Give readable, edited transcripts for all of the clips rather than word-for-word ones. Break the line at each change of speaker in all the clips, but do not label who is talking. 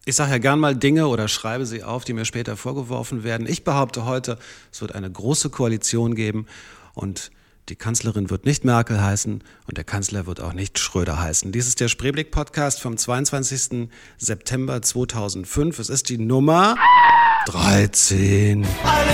Ich sage ja gern mal Dinge oder schreibe sie auf, die mir später vorgeworfen werden. Ich behaupte heute, es wird eine große Koalition geben und die Kanzlerin wird nicht Merkel heißen und der Kanzler wird auch nicht Schröder heißen. Dies ist der Spreeblick-Podcast vom 22. September 2005. Es ist die Nummer 13.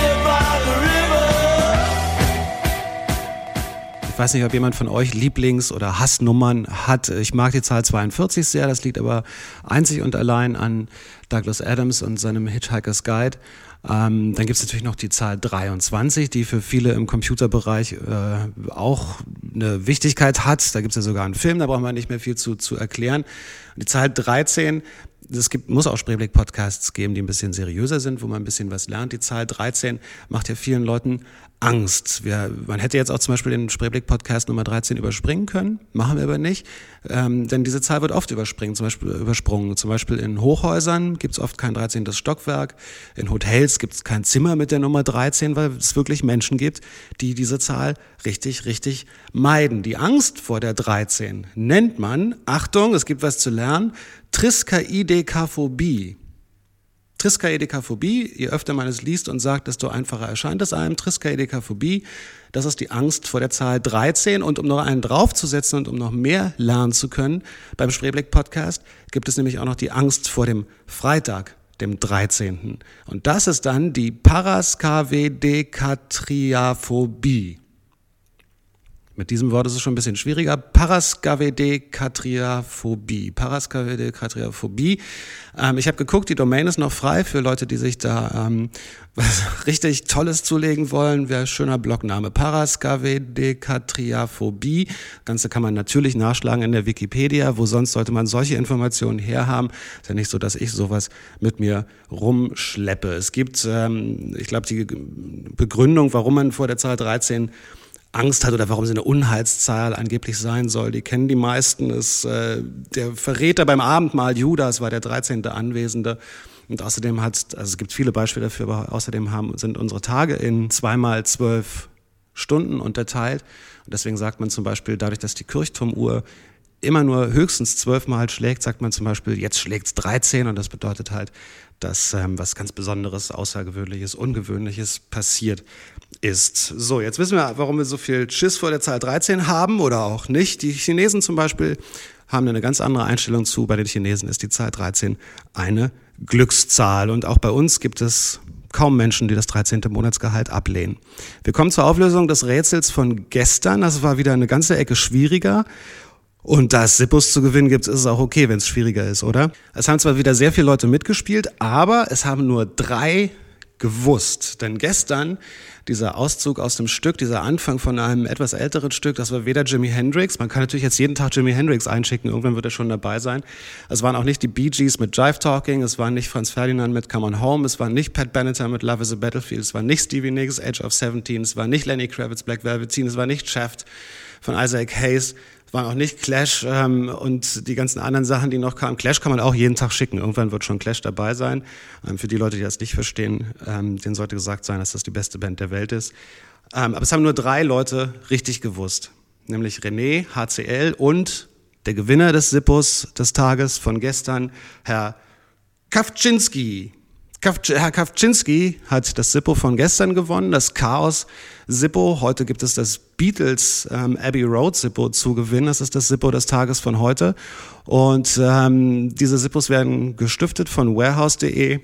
Ich weiß nicht, ob jemand von euch Lieblings- oder Hassnummern hat. Ich mag die Zahl 42 sehr, das liegt aber einzig und allein an Douglas Adams und seinem Hitchhiker's Guide. Dann gibt es natürlich noch die Zahl 23, die für viele im Computerbereich auch eine Wichtigkeit hat. Da gibt es ja sogar einen Film, da brauchen wir nicht mehr viel zu erklären. Die Zahl 13, muss auch Spreeblick-Podcasts geben, die ein bisschen seriöser sind, wo man ein bisschen was lernt. Die Zahl 13 macht ja vielen Leuten Angst. Man hätte jetzt auch zum Beispiel den Spreeblick-Podcast Nummer 13 überspringen können, machen wir aber nicht, denn diese Zahl wird oft übersprungen. Zum Beispiel in Hochhäusern gibt es oft kein 13. Stockwerk, in Hotels gibt es kein Zimmer mit der Nummer 13, weil es wirklich Menschen gibt, die diese Zahl richtig, richtig meiden. Die Angst vor der 13 nennt man, Achtung, es gibt was zu lernen, Triskaidekaphobie. Triskaidekaphobie, je öfter man es liest und sagt, desto einfacher erscheint es einem. Triskaidekaphobie, das ist die Angst vor der Zahl 13. Und um noch einen draufzusetzen und um noch mehr lernen zu können, beim Spreeblick-Podcast gibt es nämlich auch noch die Angst vor dem Freitag, dem 13. Und das ist dann die Paraskavedekatriaphobie. Mit diesem Wort ist es schon ein bisschen schwieriger. Paraskavedekatriaphobie. Ich habe geguckt, die Domain ist noch frei für Leute, die sich da was richtig Tolles zulegen wollen. Wäre ein schöner Blogname. Paraskavedekatriaphobie. Das Ganze kann man natürlich nachschlagen in der Wikipedia. Wo sonst sollte man solche Informationen herhaben? Ist ja nicht so, dass ich sowas mit mir rumschleppe. Es gibt, ich glaube, die Begründung, warum man vor der Zahl 13 Angst hat oder warum sie eine Unheilszahl angeblich sein soll, die kennen die meisten. Der Verräter beim Abendmahl, Judas, war der 13. Anwesende. Und außerdem es gibt viele Beispiele dafür, aber außerdem sind unsere Tage in 2x12 Stunden unterteilt. Und deswegen sagt man zum Beispiel, dadurch, dass die Kirchturmuhr immer nur höchstens 12 Mal schlägt, sagt man zum Beispiel, jetzt schlägt's 13 und das bedeutet halt, dass was ganz Besonderes, Außergewöhnliches, Ungewöhnliches passiert ist. So, jetzt wissen wir, warum wir so viel Schiss vor der Zahl 13 haben oder auch nicht. Die Chinesen zum Beispiel haben eine ganz andere Einstellung zu. Bei den Chinesen ist die Zahl 13 eine Glückszahl und auch bei uns gibt es kaum Menschen, die das 13. Monatsgehalt ablehnen. Wir kommen zur Auflösung des Rätsels von gestern. Das war wieder eine ganze Ecke schwieriger. Und da es Sippos zu gewinnen gibt, ist es auch okay, wenn es schwieriger ist, oder? Es haben zwar wieder sehr viele Leute mitgespielt, aber es haben nur 3 gewusst. Denn gestern, dieser Auszug aus dem Stück, dieser Anfang von einem etwas älteren Stück, das war weder Jimi Hendrix, man kann natürlich jetzt jeden Tag Jimi Hendrix einschicken, irgendwann wird er schon dabei sein. Es waren auch nicht die Bee Gees mit Jive Talking, es war nicht Franz Ferdinand mit Come On Home, es war nicht Pat Benatar mit Love is a Battlefield, es war nicht Stevie Nicks Age of 17, es war nicht Lenny Kravitz Black Velveteen, es war nicht Shaft von Isaac Hayes, waren auch nicht Clash und die ganzen anderen Sachen, die noch kamen. Clash kann man auch jeden Tag schicken. Irgendwann wird schon Clash dabei sein. Für die Leute, die das nicht verstehen, denen sollte gesagt sein, dass das die beste Band der Welt ist. Aber es haben nur 3 Leute richtig gewusst. Nämlich René, HCL und der Gewinner des Sippos des Tages von gestern, Herr Kawczynski. Herr Kawczynski hat das Sippo von gestern gewonnen, das Chaos-Sippo. Heute gibt es das Beatles Abbey Road Sippo zu gewinnen. Das ist das Sippo des Tages von heute. Und diese Sippos werden gestiftet von warehouse.de.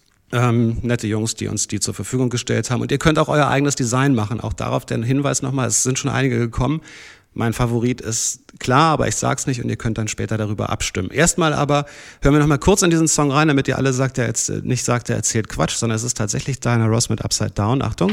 Nette Jungs, die uns die zur Verfügung gestellt haben. Und ihr könnt auch euer eigenes Design machen. Auch darauf der Hinweis nochmal, es sind schon einige gekommen. Mein Favorit ist klar, aber ich sag's nicht und ihr könnt dann später darüber abstimmen. Erstmal aber hören wir noch mal kurz in diesen Song rein, damit ihr alle nicht sagt, er erzählt Quatsch, sondern es ist tatsächlich Diana Ross mit Upside Down. Achtung.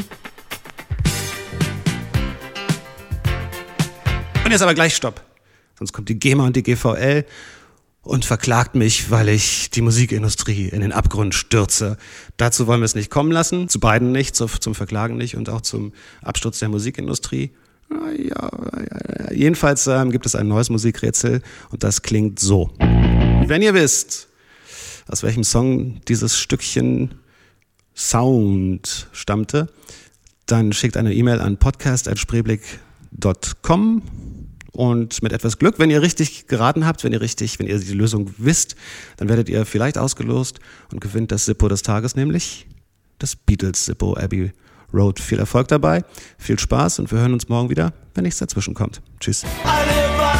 Und jetzt aber gleich Stopp. Sonst kommt die GEMA und die GVL und verklagt mich, weil ich die Musikindustrie in den Abgrund stürze. Dazu wollen wir es nicht kommen lassen, zu beiden nicht, zum Verklagen nicht und auch zum Absturz der Musikindustrie. Ja. Jedenfalls gibt es ein neues Musikrätsel und das klingt so. Wenn ihr wisst, aus welchem Song dieses Stückchen Sound stammte, dann schickt eine E-Mail an podcast@spreeblick.com Und mit etwas Glück, wenn ihr richtig geraten habt, wenn ihr die Lösung wisst, dann werdet ihr vielleicht ausgelost und gewinnt das Sippo des Tages, nämlich das Beatles-Sippo Abbey Road. Viel Erfolg dabei, viel Spaß und wir hören uns morgen wieder, wenn nichts dazwischen kommt. Tschüss.